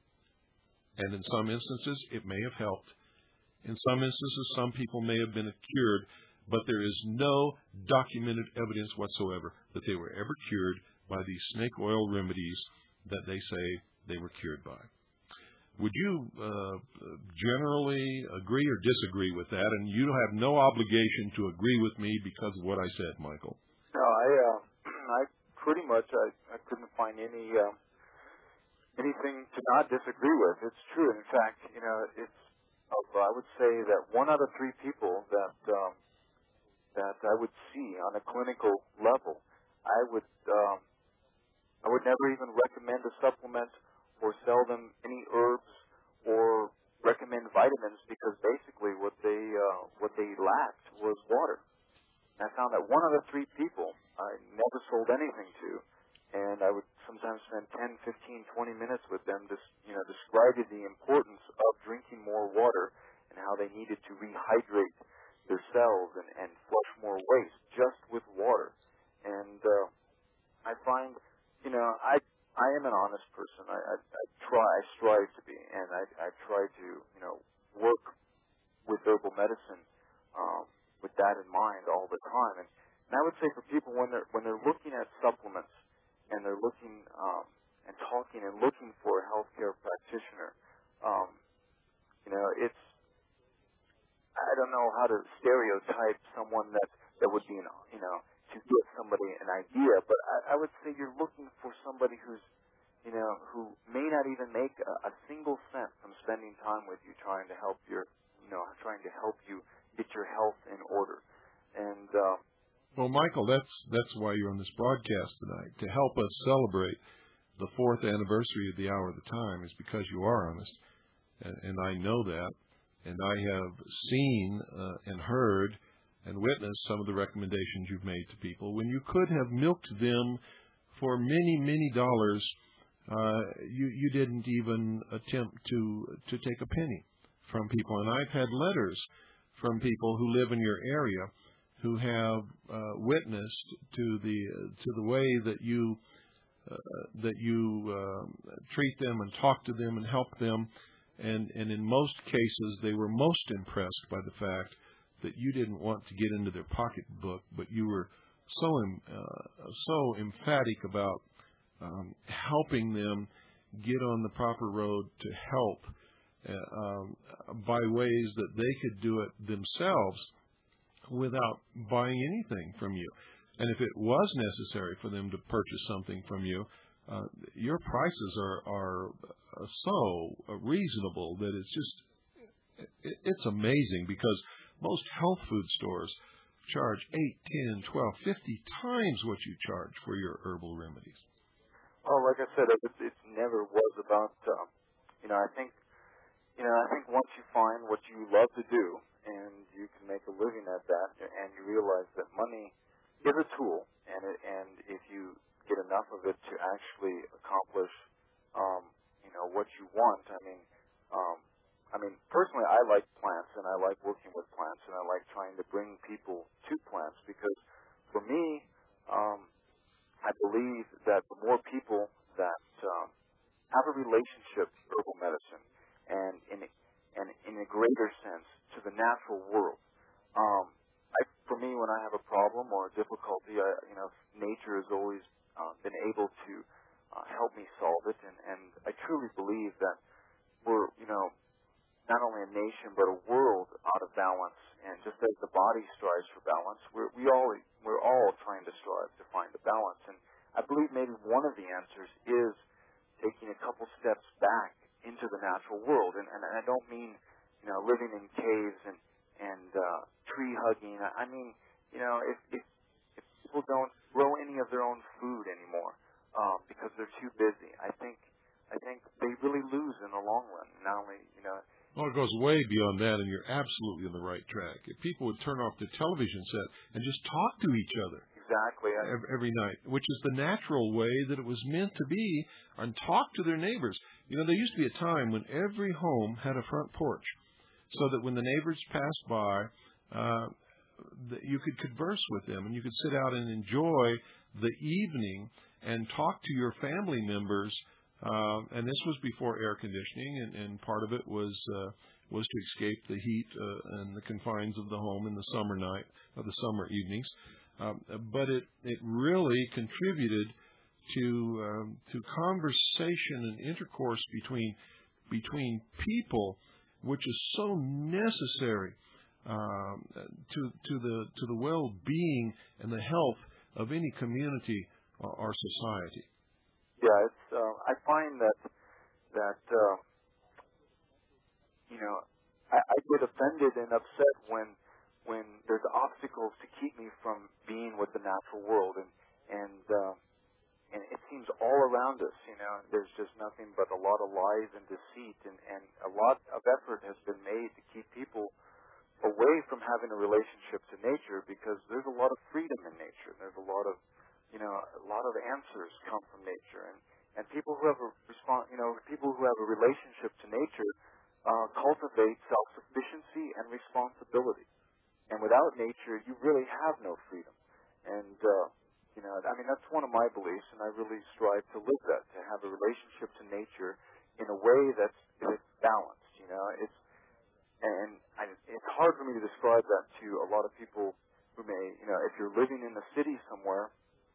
Speaker 2: And in some instances, it may have helped. In some instances, some people may have been cured, but there is no documented evidence whatsoever that they were ever cured by these snake oil remedies that they say they were cured by. Would you uh, generally agree or disagree with that? And you have no obligation to agree with me because of what I said, Michael.
Speaker 4: No, I, uh, I pretty much, I, I couldn't find any uh, anything to not disagree with. It's true. In fact, you know, it's, uh, I would say that one out of three people that um, that I would see on a clinical level, I would um, I would never even recommend a supplement or sell them any herbs or recommend vitamins, because basically what they uh, what they lacked was water. And I found that one out of three people I never sold anything to, and I would sometimes spend ten, fifteen, twenty minutes with them, just, you know, describing the importance of drinking more water and how they needed to rehydrate their cells and, and flush more waste just with water. And uh, I find, you know, I I am an honest person. I, I, I try, I strive to be, and I, I try to, you know, work with herbal medicine um, with that in mind all the time. And, and I would say for people when they're when they're looking at supplements and they're looking um, and talking and looking for a healthcare practitioner, um, you know, it's, I don't know how to stereotype someone that that would be, an, you know, to get somebody an idea, but I, I would say you're looking for somebody who's, you know, who may not even make a, a single cent from spending time with you, trying to help your, you know, trying to help you get your health in order. And uh,
Speaker 2: well, Michael, that's that's why you're on this broadcast tonight, to help us celebrate the fourth anniversary of the Hour of the Time, is because you are honest, and, and I know that, and I have seen uh, and heard and witnessed some of the recommendations you've made to people. When you could have milked them for many, many dollars, uh, you, you didn't even attempt to to take a penny from people. And I've had letters from people who live in your area who have uh, witnessed to the to the way that you uh, that you uh, treat them and talk to them and help them. And, and in most cases, they were most impressed by the fact that you didn't want to get into their pocketbook, but you were so uh, so emphatic about um, helping them get on the proper road to help uh, um, by ways that they could do it themselves without buying anything from you. And if it was necessary for them to purchase something from you, uh, your prices are, are uh, so reasonable that it's just, it, it's amazing, because most health food stores charge eight, ten, twelve, fifty times what you charge for your herbal remedies.
Speaker 4: Oh, like I said, it, it never was about, um, you know, I think, you know, I think once you find what you love to do and you can make a living at that, and you realize that money is a tool, and it, and if you get enough of it to actually accomplish, um, you know, what you want, I mean, um, I mean, personally, I like plants, and I like working with plants, and I like trying to bring people to plants, because for me, um, I believe that the more people that um, have a relationship with herbal medicine, and in and in a greater sense to the natural world, um, I, for me, when I have a problem or a difficulty, I, you know, nature has always uh, been able to uh, help me solve it, and, and I truly believe that we're, you know, not only a nation but a world out of balance. And just as the body strives for balance, we're we all we're all trying to strive to find the balance. And I believe maybe one of the answers is taking a couple steps back into the natural world. And, and I don't mean, you know, living in caves and and uh, tree hugging. I mean, you know, if, if if people don't grow any of their own food anymore um, because they're too busy, I think I think they really lose in the long run. Not only, you know.
Speaker 2: Well, it goes way beyond that, and you're absolutely on the right track. If people would turn off the television set and just talk to each other
Speaker 4: exactly
Speaker 2: every, every night, which is the natural way that it was meant to be, and talk to their neighbors. You know, there used to be a time when every home had a front porch, so that when the neighbors passed by, uh, the, you could converse with them, and you could sit out and enjoy the evening and talk to your family members. Uh, and this was before air conditioning, and, and part of it was uh, was to escape the heat uh, and the confines of the home in the summer night, or the summer evenings. Um, but it it really contributed to um, to conversation and intercourse between between people, which is so necessary um, to to the to the well-being and the health of any community or, or society.
Speaker 4: Yeah, it's. Uh, I find that that uh, you know, I, I get offended and upset when when there's obstacles to keep me from being with the natural world, and and uh, and it seems all around us. You know, there's just nothing but a lot of lies and deceit, and and a lot of effort has been made to keep people away from having a relationship to nature, because there's a lot of freedom in nature. There's a lot of You know, a lot of answers come from nature, and, and people who have a respons- you know, people who have a relationship to nature uh, cultivate self-sufficiency and responsibility. And without nature, you really have no freedom. And uh, you know, I mean, that's one of my beliefs, and I really strive to live that, to have a relationship to nature in a way that's, that's balanced. You know, it's and I, it's hard for me to describe that to a lot of people who may, you know, if you're living in the city somewhere.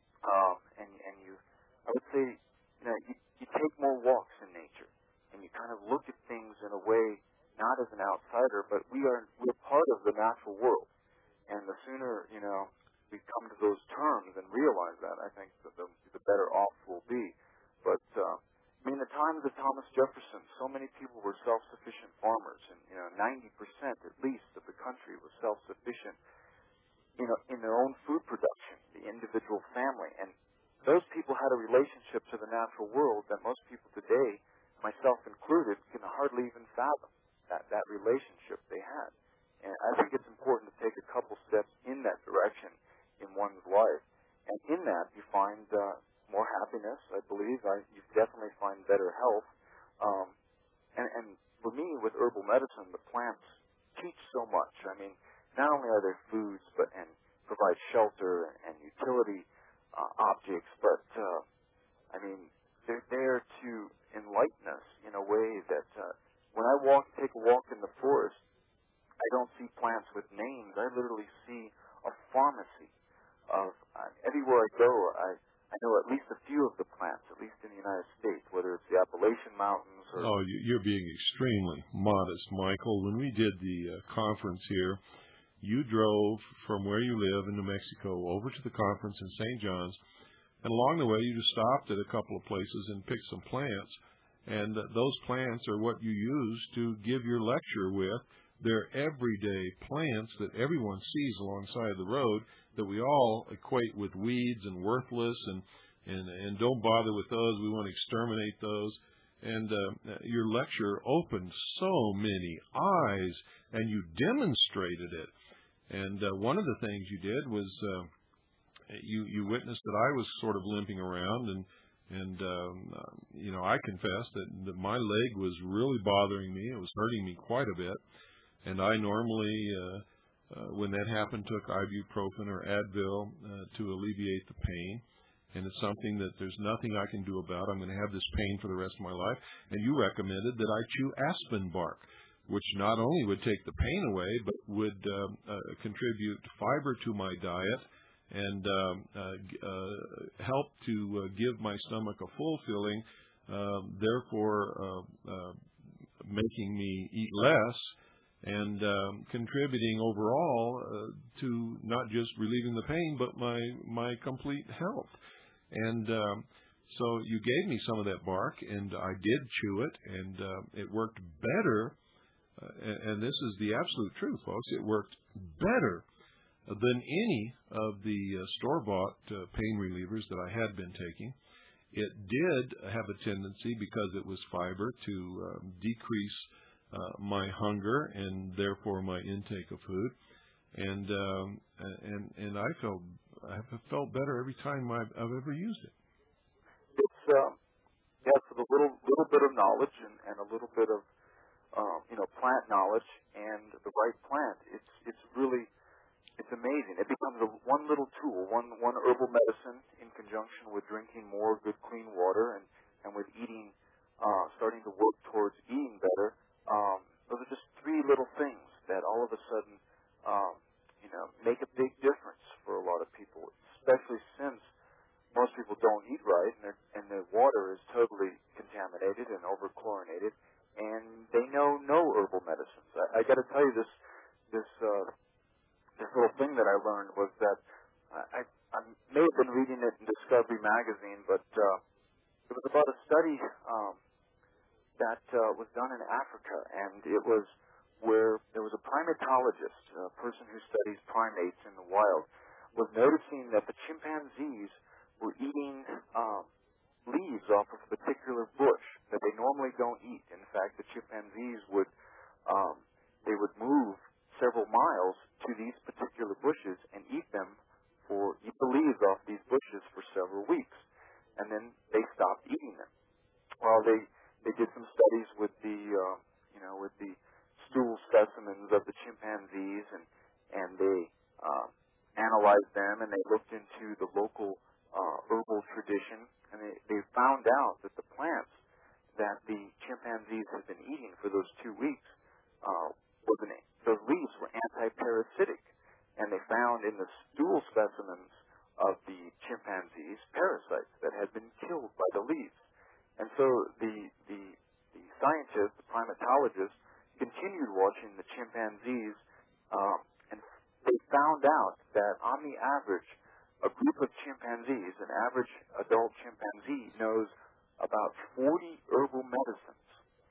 Speaker 4: Um, and, and you, I would say, you know, you, you take more walks in nature, and you kind of look at things in a way, not as an outsider, but we are, we're part of the natural world. And the sooner, you know, we come to those terms and realize that, I think that the, the better off we'll be. But, uh, I mean, the times of Thomas Jefferson, so many people were self-sufficient farmers, and, you know, ninety percent at least of the country was self-sufficient, you know, in their own food production, the individual family. And those people had a relationship to the natural world that most people today, myself included, can hardly even fathom that, that relationship they had. And I think it's important to take a couple steps in that direction in one's life. And in that, you find uh, more happiness, I believe. I, you definitely find better health. Um, and, and for me, with herbal medicine, the plants teach so much. I mean, not only are they foods, but and provide shelter and utility uh, objects, but uh, I mean, they're there to enlighten us in a way that uh, when I walk, take a walk in the forest, I don't see plants with names. I literally see a pharmacy of uh, everywhere I go. I I know at least a few of the plants, at least in the United States, whether it's the Appalachian Mountains or...
Speaker 2: Oh, you're being extremely modest, Michael. When we did the uh, conference here, you drove from where you live in New Mexico over to the conference in Saint John's, and along the way you just stopped at a couple of places and picked some plants, and uh, those plants are what you use to give your lecture with. They're everyday plants that everyone sees alongside the road that we all equate with weeds and worthless, and and, and don't bother with those. We want to exterminate those. And uh, your lecture opened so many eyes, and you demonstrated it. And uh, one of the things you did was uh, you you witnessed that I was sort of limping around, and and um, uh, you know, I confess that, that my leg was really bothering me. It was hurting me quite a bit, and I normally, uh, uh, when that happened, took ibuprofen or Advil uh, to alleviate the pain. And it's something that there's nothing I can do about. I'm going to have this pain for the rest of my life. And you recommended that I chew aspen bark, which not only would take the pain away, but would uh, uh, contribute fiber to my diet and uh, uh, uh, help to uh, give my stomach a full filling, uh, therefore uh, uh, making me eat less and um, contributing overall uh, to not just relieving the pain, but my, my complete health. And um, so you gave me some of that bark, and I did chew it, and uh, it worked better. Uh, and, and this is the absolute truth, folks. It worked better than any of the uh, store-bought uh, pain relievers that I had been taking. It did have a tendency, because it was fiber, to um, decrease uh, my hunger and therefore my intake of food. And um, and and I felt I have felt better every time I've, I've ever used it.
Speaker 4: It's um, yeah, it's a little little bit of knowledge and, and a little bit of um, you know plant knowledge and the right plant. It's it's really it's amazing. It becomes a, one little tool, one one herbal medicine in conjunction with drinking more good clean water and and with eating, uh, starting to work towards eating better. Um, those are just three little things that all of a sudden. Um, you know, make a big difference for a lot of people, especially since most people don't eat right, and, and the water is totally contaminated and over-chlorinated, and they know no herbal medicines. I, I got to tell you, this this uh, this little thing that I learned was that I, I may have been reading it in Discovery magazine, but uh, it was about a study um, that uh, was done in Africa, and it was where there was a primatologist, a person who studies primates in the wild, was noticing that the chimpanzees were eating um, leaves off of a particular bush that they normally don't eat. In fact, the chimpanzees would um, they would move several miles to these particular bushes and eat them for eat the leaves off these bushes for several weeks, and then they stopped eating them. Well, they they did some studies with the uh, you know with the stool specimens of the chimpanzees, and and they uh, analyzed them, and they looked into the local uh, herbal tradition, and they, they found out that the plants that the chimpanzees had been eating for those two weeks, uh, was an, those leaves were anti-parasitic, and they found in the stool specimens of the chimpanzees parasites that had been killed by the leaves. And so the the, the scientist, the primatologist, continued watching the chimpanzees, um, and they found out that on the average, a group of chimpanzees, an average adult chimpanzee, knows about forty herbal medicines.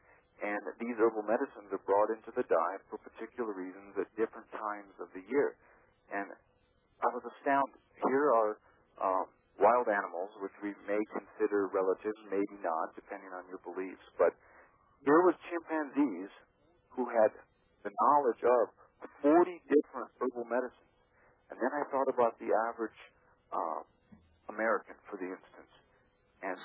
Speaker 4: And these herbal medicines are brought into the diet for particular reasons at different times of the year. And I was astounded. Here are um, wild animals, which we may consider relatives, maybe not, depending on your beliefs. But here was chimpanzees who had the knowledge of forty different herbal medicines. And then I thought about the average uh, American, for the instance. And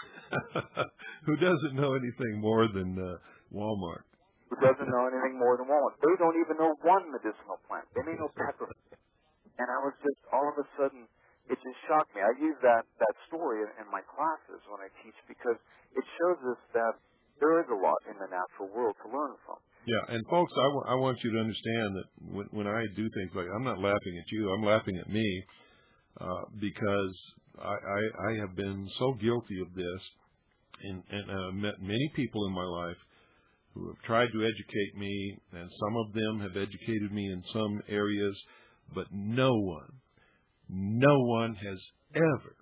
Speaker 2: who doesn't know anything more than uh, Walmart?
Speaker 4: Who doesn't know anything more than Walmart. They don't even know one medicinal plant. They may know peppermint. And I was just, all of a sudden, it just shocked me. I use that, that story in, in my classes when I teach, because it shows us that there is a lot in the natural world to learn from.
Speaker 2: Yeah, and folks, I, w- I want you to understand that when, when I do things like, I'm not laughing at you, I'm laughing at me, uh, because I, I, I have been so guilty of this, and, and I've met many people in my life who have tried to educate me, and some of them have educated me in some areas, but no one, no one has ever,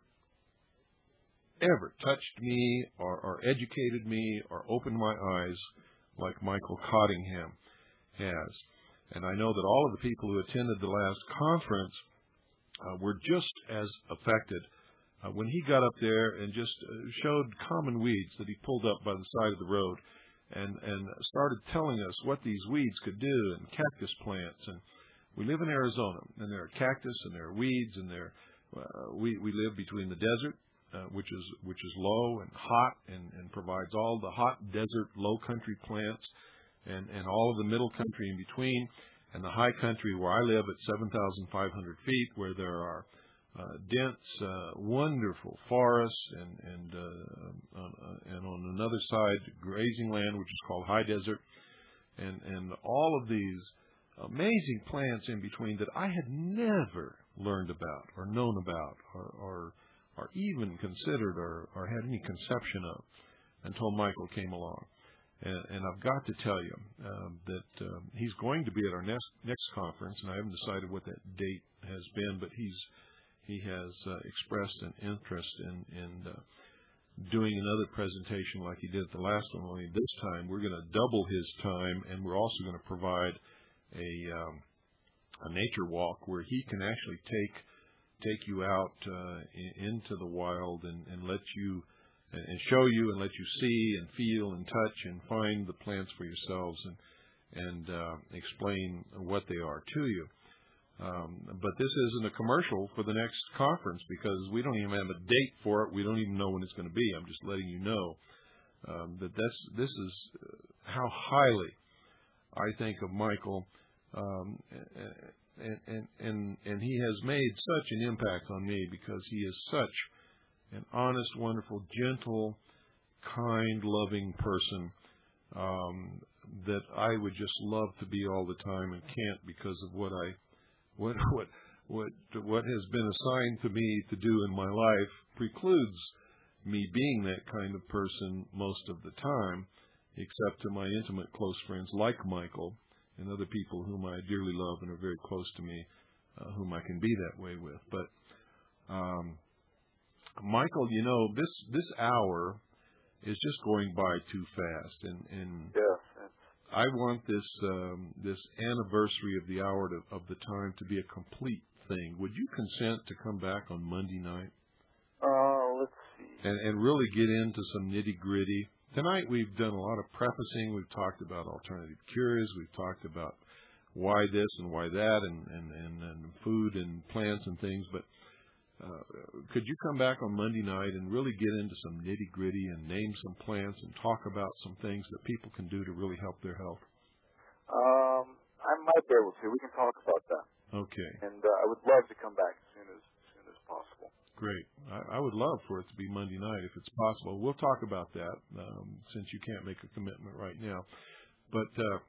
Speaker 2: ever touched me or, or educated me or opened my eyes like Michael Cottingham has. And I know that all of the people who attended the last conference uh, were just as affected uh, when he got up there and just uh, showed common weeds that he pulled up by the side of the road and, and started telling us what these weeds could do, and cactus plants. And we live in Arizona, and there are cactus and there are weeds, and there uh, we, we live between the desert, uh, which is which is low and hot and, and provides all the hot desert low country plants, and, and all of the middle country in between, and the high country where I live at seven thousand five hundred feet, where there are uh, dense, uh, wonderful forests, and and, uh, on, uh, and on another side, grazing land, which is called high desert, and, and all of these amazing plants in between that I had never learned about or known about or, or, or even considered or, or had any conception of until Michael came along. And, and I've got to tell you um, that um, he's going to be at our next next conference, and I haven't decided what that date has been, but he's he has uh, expressed an interest in, in uh, doing another presentation like he did at the last one. Only this time we're going to double his time, and we're also going to provide a um, a nature walk where he can actually take take you out uh, in, into the wild and, and let you. and show you and let you see and feel and touch and find the plants for yourselves and and uh, explain what they are to you. Um, but this isn't a commercial for the next conference because we don't even have a date for it. We don't even know when it's going to be. I'm just letting you know um, that this, this is how highly I think of Michael, um, and, and, and, and he has made such an impact on me because he is such an honest, wonderful, gentle, kind, loving person um, that I would just love to be all the time and can't because of what I, what what what what has been assigned to me to do in my life precludes me being that kind of person most of the time, except to my intimate close friends like Michael and other people whom I dearly love and are very close to me, uh, whom I can be that way with. But um, Michael, you know, this this hour is just going by too fast, and, and
Speaker 4: yeah,
Speaker 2: I want this um, this anniversary of the hour to, of the time to be a complete thing. Would you consent to come back on Monday night?
Speaker 4: Uh, let's see.
Speaker 2: And, and really get into some nitty gritty. Tonight we've done a lot of prefacing. We've talked about alternative cures. We've talked about why this and why that, and and, and, and food and plants and things, but. Uh, could you come back on Monday night and really get into some nitty-gritty and name some plants and talk about some things that people can do to really help their health?
Speaker 4: Um, I might be able to. We can talk about that.
Speaker 2: Okay.
Speaker 4: And uh, I would love to come back as soon as, as soon as possible.
Speaker 2: Great. I, I would love for it to be Monday night if it's possible. We'll talk about that um, since you can't make a commitment right now. But uh,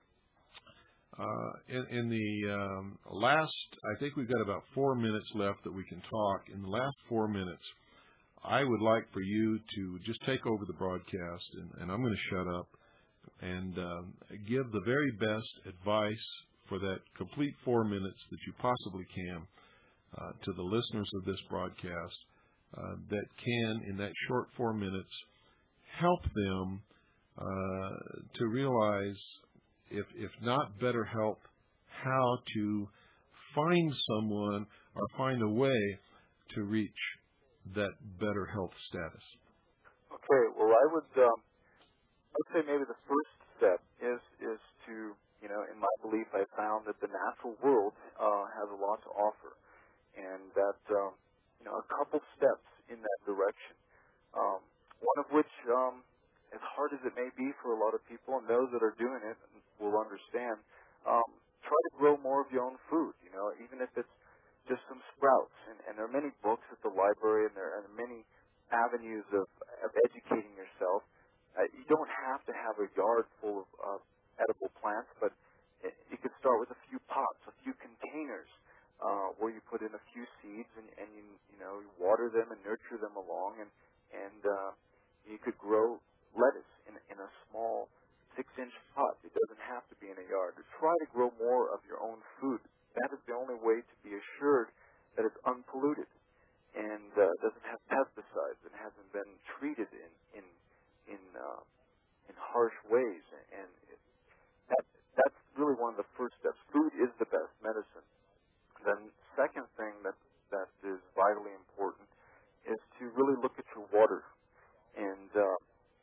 Speaker 2: Uh, in, in the um, last, I think we've got about four minutes left that we can talk. In the last four minutes, I would like for you to just take over the broadcast, and, and I'm going to shut up and um, give the very best advice for that complete four minutes that you possibly can uh, to the listeners of this broadcast uh, that can, in that short four minutes, help them uh, to realize If, if not better help, how to find someone or find a way to reach that better health status.
Speaker 4: Okay, well, I would, um, I would say maybe the first step is is to, you know, in my belief, I found that the natural world uh, has a lot to offer, and that, um, you know, a couple steps in that direction. Um, one of which, um, as hard as it may be for a lot of people, and those that are doing it will understand, um, try to grow more of your own food, you know, even if it's just some sprouts. And, and there are many books at the library, and there are many avenues of, of educating yourself. Uh, you don't have to have a yard full of uh, edible plants, but it, you could start with a few pots, a few containers uh, where you put in a few seeds and, and you you know you water them and nurture them along, and and uh, you could grow lettuce in in a small six-inch pot. It doesn't have to be in a yard. Try to grow more of your own food. That is the only way to be assured that it's unpolluted and uh, doesn't have pesticides and hasn't been treated in in in uh, in harsh ways. And it, that that's really one of the first steps. Food is the best medicine. Then second thing that that is vitally important is to really look at your water. And uh,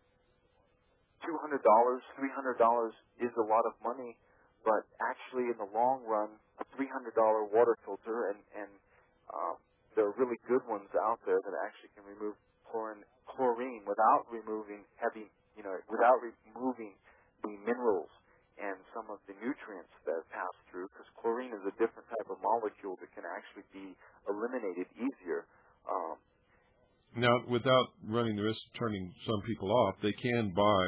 Speaker 4: two hundred dollars, three hundred dollars is a lot of money, but actually in the long run, a three hundred dollars water filter, and, and um, there are really good ones out there that actually can remove chlorine, chlorine without removing heavy, you know, without removing the minerals and some of the nutrients that pass through, because chlorine is a different type of molecule that can actually be eliminated easier. Um,
Speaker 2: now, without running the risk of turning some people off, they can buy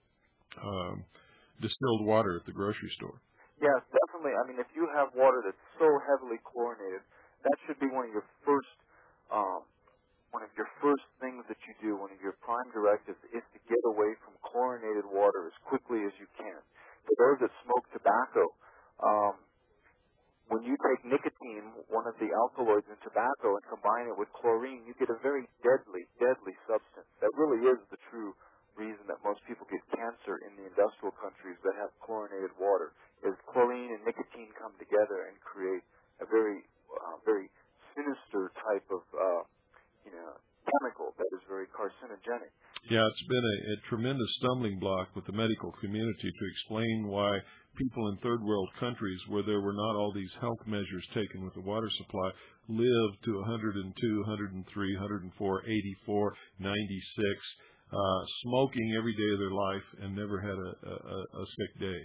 Speaker 2: um, distilled water at the grocery store.
Speaker 4: Yes, definitely. I mean, if you have water that's so heavily chlorinated, that should be one of your first, um, one of your first things that you do. One of your prime directives is to get away from chlorinated water as quickly as you can. For those that smoke tobacco, um, when you take nicotine, one of the alkaloids in tobacco, and combine it with chlorine, you get a very deadly, deadly substance. That really is the true reason that most people get cancer in the industrial countries that have chlorinated water, is chlorine and nicotine come together and create a very, uh, very sinister type of, uh, you know, chemical that is very carcinogenic.
Speaker 2: Yeah, it's been a, a tremendous stumbling block with the medical community to explain why people in third world countries where there were not all these health measures taken with the water supply lived to one hundred two, one hundred three, one hundred four, eighty-four, ninety-six, uh, smoking every day of their life and never had a, a, a sick day.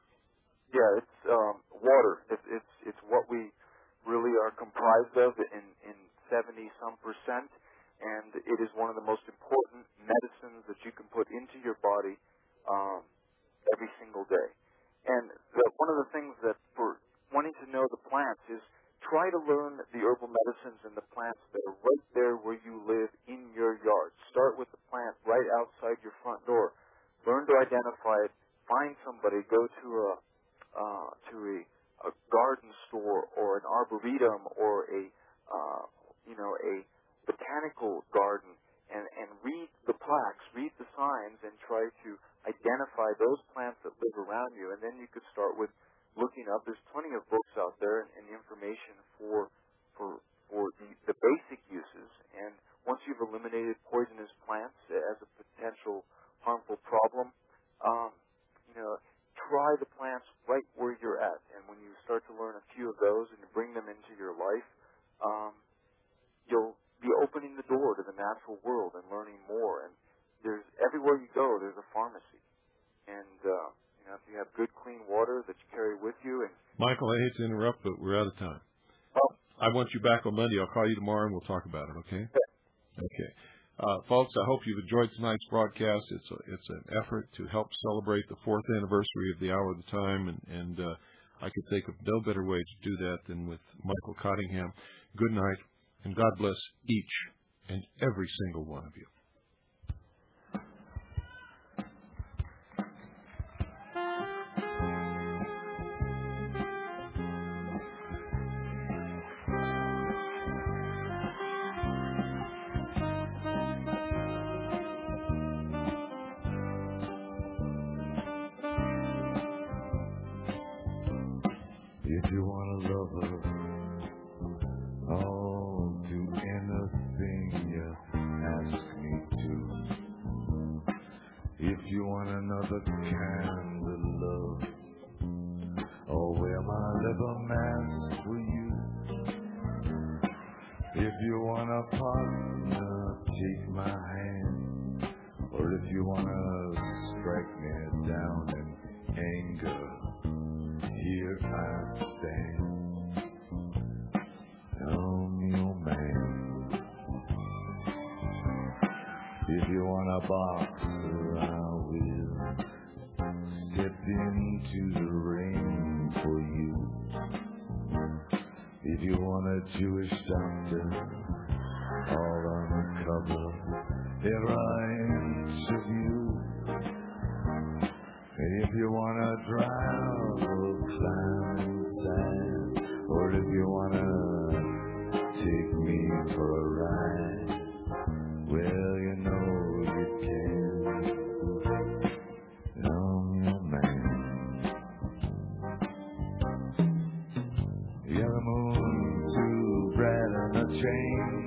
Speaker 4: Yeah, it's um, water. It's, it's it's what we really are comprised of in in seventy some percent. And it is one of the most important medicines that you can put into your body um, every single day. And the, one of the things that for wanting to know the plants is try to learn the herbal medicines and the plants that are right there where you live in your yard. Start with the plant right outside your front door. Learn to identify it. Find somebody. Go to a uh, to a, a garden store or an arboretum or a uh, you know a botanical garden and, and read the plaques, read the signs, and try to identify those plants that live around you. And then you could start with looking up. There's plenty of books out there and, and information for for for the, the basic uses. And once you've eliminated poisonous plants as a potential harmful problem, um, you know, try the plants right where you're at. And when you start to learn a few of those and you bring them into your life, um, you'll be opening the door to the natural world and learning more. And there's everywhere you go, there's a pharmacy. And uh, you know, if you have good, clean water that you carry with you. And
Speaker 2: Michael, I hate to interrupt, but we're out of time.
Speaker 4: Well,
Speaker 2: I want you back on Monday. I'll call you tomorrow and we'll talk about it. Okay?
Speaker 4: Okay.
Speaker 2: Okay. Uh, folks, I hope you've enjoyed tonight's broadcast. It's a, it's an effort to help celebrate the fourth anniversary of the Hour of the Time, and, and uh, I could think of no better way to do that than with Michael Cottingham. Good night. And God bless each and every single one of you.
Speaker 3: If you want a lover, I'll do anything you ask me to. If you want another kind of love, I'll wear my leather mask for you. If you want a partner, take my hand. Or if you want to strike me down in anger, here I stand. I'm your man. If you want a boxer, I will step into the ring for you. If you want a Jewish doctor, all on the cover, if I interview. If you want to travel, climb inside, or if you want to take me for a ride, well, you know you can. I'm your man. Yeah, the moon's too bright on the chain.